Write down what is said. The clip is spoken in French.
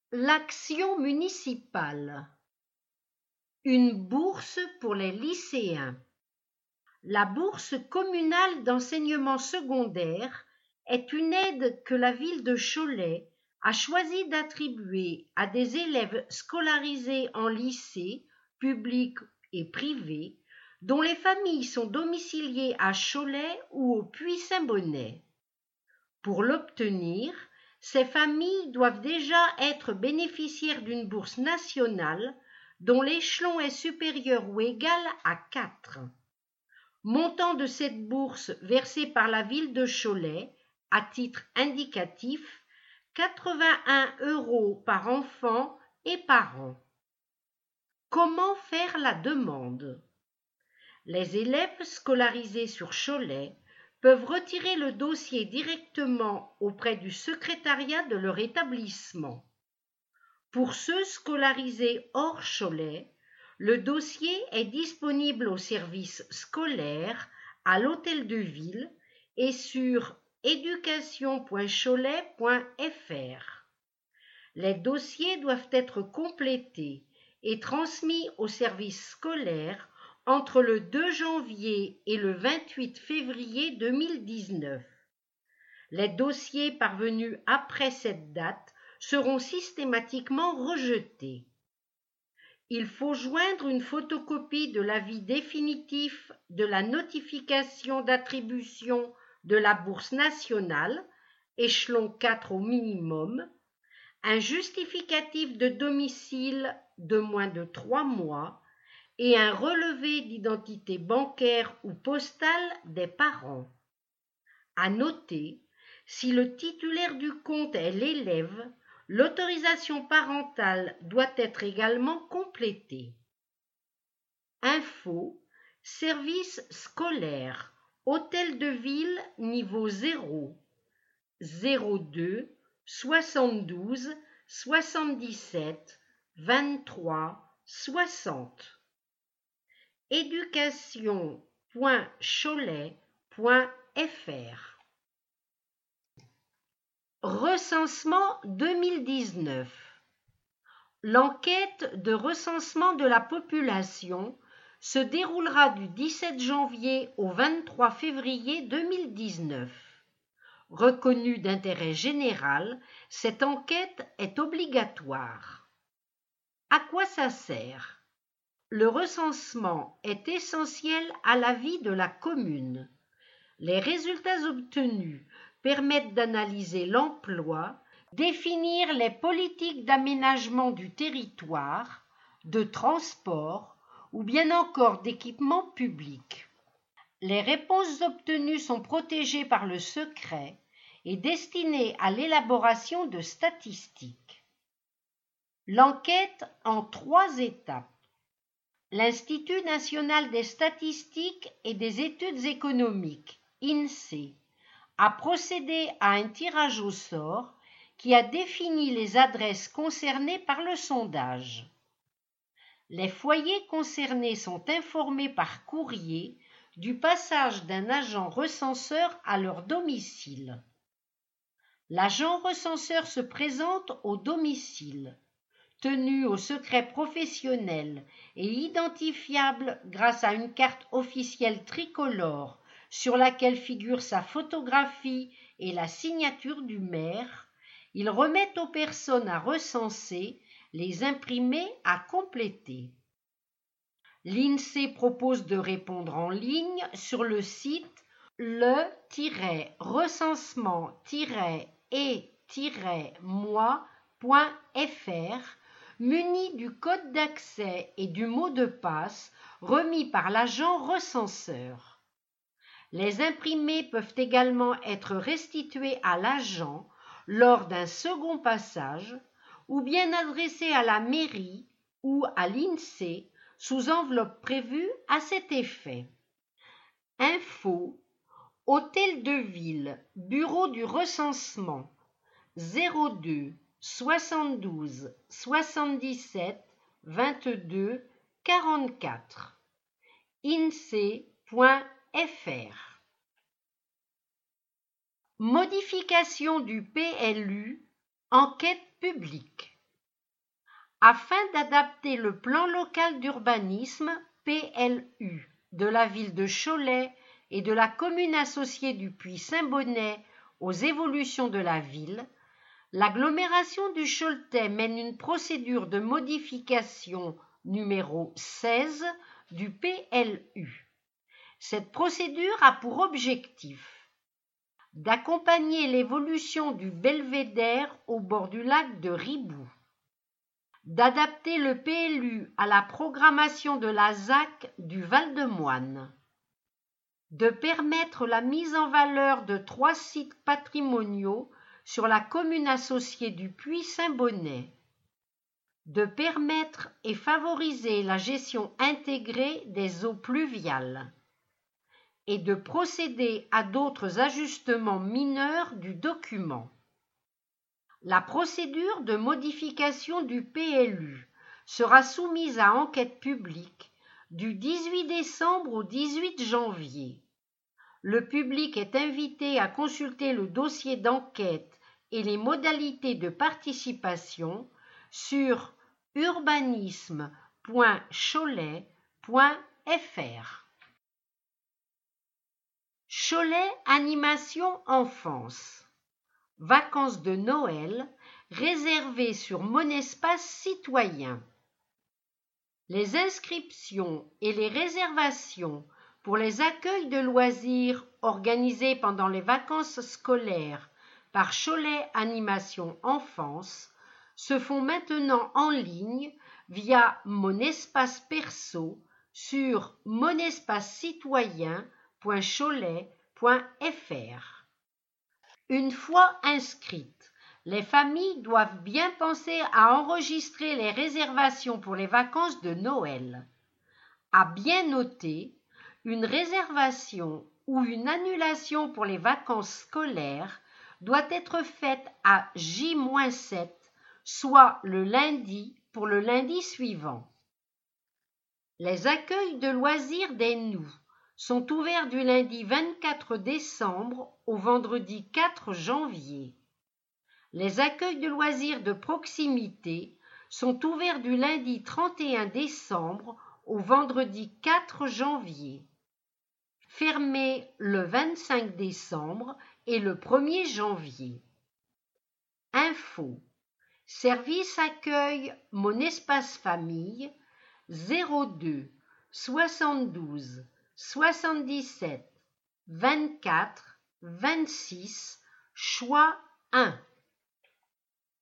L'action municipale. Une bourse pour les lycéens. La bourse communale d'enseignement secondaire est une aide que la ville de Cholet a choisi d'attribuer à des élèves scolarisés en lycée, public et privé, dont les familles sont domiciliées à Cholet ou au Puy-Saint-Bonnet. Pour l'obtenir, ces familles doivent déjà être bénéficiaires d'une bourse nationale dont l'échelon est supérieur ou égal à 4. Montant de cette bourse versée par la ville de Cholet, à titre indicatif, 81 € par enfant et par an. Comment faire la demande? Les élèves scolarisés sur Cholet peuvent retirer le dossier directement auprès du secrétariat de leur établissement. Pour ceux scolarisés hors Cholet, le dossier est disponible au service scolaire, à l'hôtel de ville et sur education.cholet.fr. Les dossiers doivent être complétés et transmis au service scolaire entre le 2 janvier et le 28 février 2019. Les dossiers parvenus après cette date seront systématiquement rejetés. Il faut joindre une photocopie de l'avis définitif de la notification d'attribution de la bourse nationale, échelon 4 au minimum, un justificatif de domicile de moins de 3 mois et un relevé d'identité bancaire ou postale des parents. À noter, si le titulaire du compte est l'élève, l'autorisation parentale doit être également complétée. Info, service scolaire, hôtel de ville niveau 0, 02 72 77 23 60. Education.cholet.fr. Recensement 2019. L'enquête de recensement de la population se déroulera du 17 janvier au 23 février 2019. Reconnue d'intérêt général, cette enquête est obligatoire. À quoi ça sert? Le recensement est essentiel à la vie de la commune. Les résultats obtenus permettent d'analyser l'emploi, définir les politiques d'aménagement du territoire, de transport ou bien encore d'équipement public. Les réponses obtenues sont protégées par le secret et destinées à l'élaboration de statistiques. L'enquête en 3 étapes. L'Institut national des statistiques et des études économiques, INSEE, a procédé à un tirage au sort qui a défini les adresses concernées par le sondage. Les foyers concernés sont informés par courrier du passage d'un agent recenseur à leur domicile. L'agent recenseur se présente au domicile, tenu au secret professionnel et identifiable grâce à une carte officielle tricolore sur laquelle figure sa photographie et la signature du maire. Il remet aux personnes à recenser les imprimés à compléter. L'INSEE propose de répondre en ligne sur le site le-recensement-et-moi.fr muni du code d'accès et du mot de passe remis par l'agent recenseur. Les imprimés peuvent également être restitués à l'agent lors d'un second passage ou bien adressés à la mairie ou à l'INSEE sous enveloppe prévue à cet effet. Info, hôtel de ville, bureau du recensement, 02 72 77 22 44. INSEE.fr. Modification du PLU, enquête publique. afin d'adapter le plan local d'urbanisme PLU de la ville de Cholet et de la commune associée du Puy-Saint-Bonnet aux évolutions de la ville, l'agglomération du Choletais mène une procédure de modification numéro 16 du PLU. Cette procédure a pour objectif d'accompagner l'évolution du belvédère au bord du lac de Ribou, d'adapter le PLU à la programmation de la ZAC du Val-de-Moine, de permettre la mise en valeur de 3 sites patrimoniaux sur la commune associée du Puy-Saint-Bonnet, de permettre et favoriser la gestion intégrée des eaux pluviales et de procéder à d'autres ajustements mineurs du document. La procédure de modification du PLU sera soumise à enquête publique du 18 décembre au 18 janvier. Le public est invité à consulter le dossier d'enquête et les modalités de participation sur urbanisme.cholet.fr. Cholet Animation Enfance. Vacances de Noël réservées sur Mon Espace Citoyen. Les inscriptions et les réservations pour les accueils de loisirs organisés pendant les vacances scolaires par Cholet Animation Enfance se font maintenant en ligne via Mon Espace Perso sur monespacecitoyen.cholet.fr. Une fois inscrites, les familles doivent bien penser à enregistrer les réservations pour les vacances de Noël. À bien noter, une réservation ou une annulation pour les vacances scolaires doit être faite à J-7, soit le lundi pour le lundi suivant. Les accueils de loisirs des Nous sont ouverts du lundi 24 décembre au vendredi 4 janvier. Les accueils de loisirs de proximité sont ouverts du lundi 31 décembre au vendredi 4 janvier. Fermés le 25 décembre et le 1er janvier. Info. Service accueil Mon Espace Famille 02 72 77 24 26 choix 1.